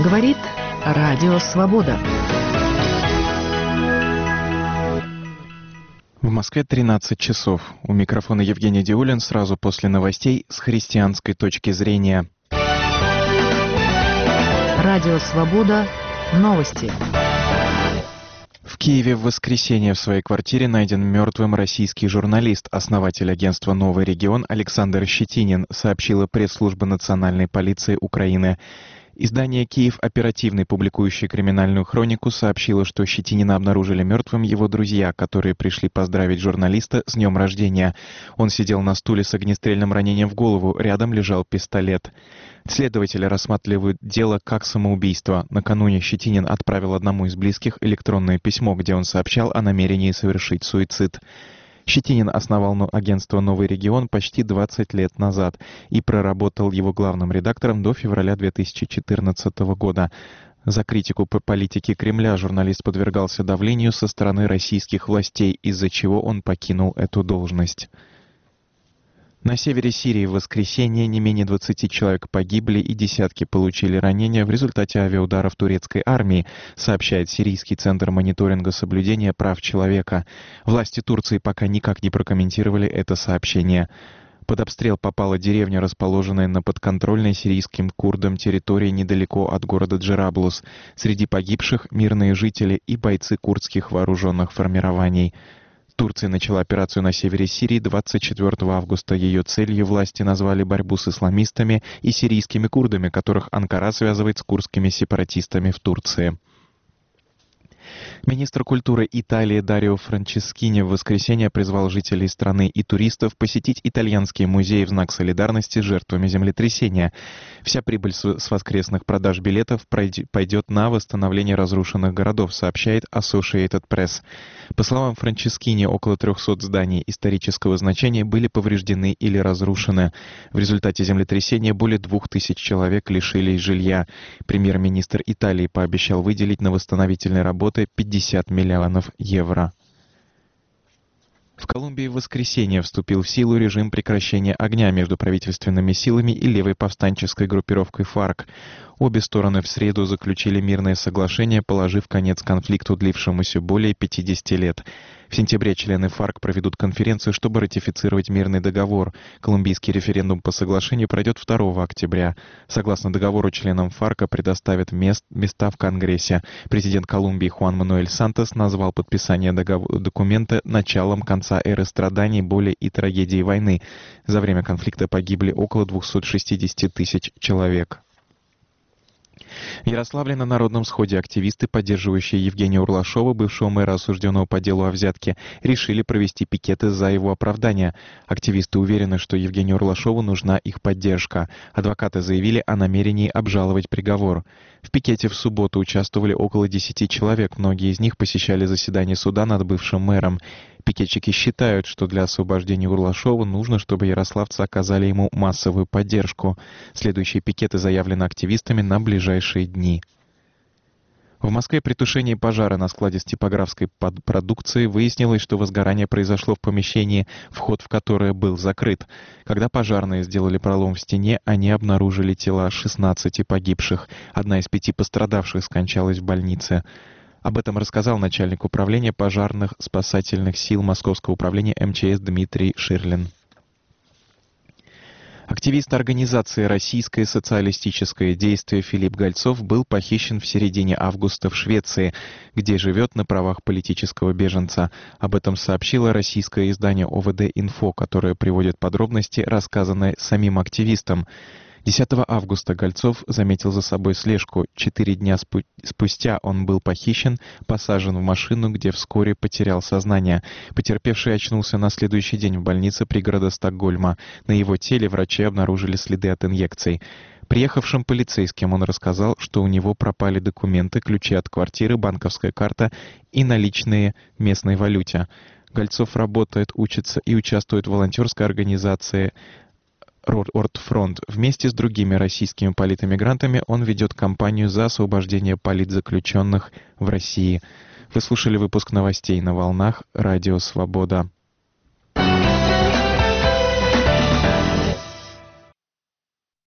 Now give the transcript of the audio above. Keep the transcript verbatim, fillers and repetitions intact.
Говорит Радио Свобода. В Москве тринадцать часов. У микрофона Евгений Диулин сразу после новостей с христианской точки зрения. Радио Свобода. Новости. В Киеве в воскресенье в своей квартире найден мертвым российский журналист, основатель агентства «Новый регион» Александр Щетинин, сообщила пресс-служба Национальной полиции Украины. Издание «Киев Оперативный», публикующее криминальную хронику, сообщило, что Щетинина обнаружили мертвым его друзья, которые пришли поздравить журналиста с днем рождения. Он сидел на стуле с огнестрельным ранением в голову, рядом лежал пистолет. Следователи рассматривают дело как самоубийство. Накануне Щетинин отправил одному из близких электронное письмо, где он сообщал о намерении совершить суицид. Щетинин основал агентство «Новый регион» почти двадцать лет назад и проработал его главным редактором до февраля две тысячи четырнадцатого года. За критику по политике Кремля журналист подвергался давлению со стороны российских властей, из-за чего он покинул эту должность. На севере Сирии в воскресенье не менее двадцати человек погибли и десятки получили ранения в результате авиаударов турецкой армии, сообщает Сирийский центр мониторинга соблюдения прав человека. Власти Турции пока никак не прокомментировали это сообщение. Под обстрел попала деревня, расположенная на подконтрольной сирийским курдам территории недалеко от города Джераблус. Среди погибших мирные жители и бойцы курдских вооруженных формирований. Турция начала операцию на севере Сирии двадцать четвёртого августа. Ее целью власти назвали борьбу с исламистами и сирийскими курдами, которых Анкара связывает с курдскими сепаратистами в Турции. Министр культуры Италии Дарио Франческини в воскресенье призвал жителей страны и туристов посетить итальянские музеи в знак солидарности с жертвами землетрясения. Вся прибыль с воскресных продаж билетов пойдет на восстановление разрушенных городов, сообщает Associated Press. По словам Франческини, около трехсот зданий исторического значения были повреждены или разрушены. В результате землетрясения более двух тысяч человек лишились жилья. Премьер-министр Италии пообещал выделить на восстановительные работы пятьдесят миллионов евро. В Колумбии в воскресенье вступил в силу режим прекращения огня между правительственными силами и левой повстанческой группировкой ФАРК. Обе стороны в среду заключили мирное соглашение, положив конец конфликту, длившемуся более пятидесяти лет. В сентябре члены ФАРК проведут конференцию, чтобы ратифицировать мирный договор. Колумбийский референдум по соглашению пройдет второго октября. Согласно договору, членам ФАРКа предоставят мест, места в Конгрессе. Президент Колумбии Хуан Мануэль Сантос назвал подписание договор, документа началом конца эры страданий, боли и трагедии войны. За время конфликта погибли около двухсот шестидесяти тысяч человек. В Ярославле на Народном сходе активисты, поддерживающие Евгения Урлашова, бывшего мэра, осужденного по делу о взятке, решили провести пикеты за его оправдание. Активисты уверены, что Евгению Урлашову нужна их поддержка. Адвокаты заявили о намерении обжаловать приговор. В пикете в субботу участвовали около десяти человек, многие из них посещали заседание суда над бывшим мэром. Пикетчики считают, что для освобождения Урлашова нужно, чтобы ярославцы оказали ему массовую поддержку. Следующие пикеты заявлены активистами на ближайшие дни. В Москве при тушении пожара на складе с типографской продукцией выяснилось, что возгорание произошло в помещении, вход в которое был закрыт. Когда пожарные сделали пролом в стене, они обнаружили тела шестнадцати погибших. Одна из пяти пострадавших скончалась в больнице. Об этом рассказал начальник управления пожарных спасательных сил Московского управления эм че эс Дмитрий Ширлин. Активист организации «Российское социалистическое действие» Филипп Гольцов был похищен в середине августа в Швеции, где живет на правах политического беженца. Об этом сообщило российское издание о вэ дэ-Инфо, которое приводит подробности, рассказанные самим активистом. десятого августа Гольцов заметил за собой слежку. Четыре дня спу- спустя он был похищен, посажен в машину, где вскоре потерял сознание. Потерпевший очнулся на следующий день в больнице пригорода Стокгольма. На его теле врачи обнаружили следы от инъекций. Приехавшим полицейским он рассказал, что у него пропали документы, ключи от квартиры, банковская карта и наличные в местной валюте. Гольцов работает, учится и участвует в волонтерской организации «Ортфронт». Вместе с другими российскими политэмигрантами он ведет кампанию за освобождение политзаключенных в России. Вы слушали выпуск новостей на волнах Радио Свобода.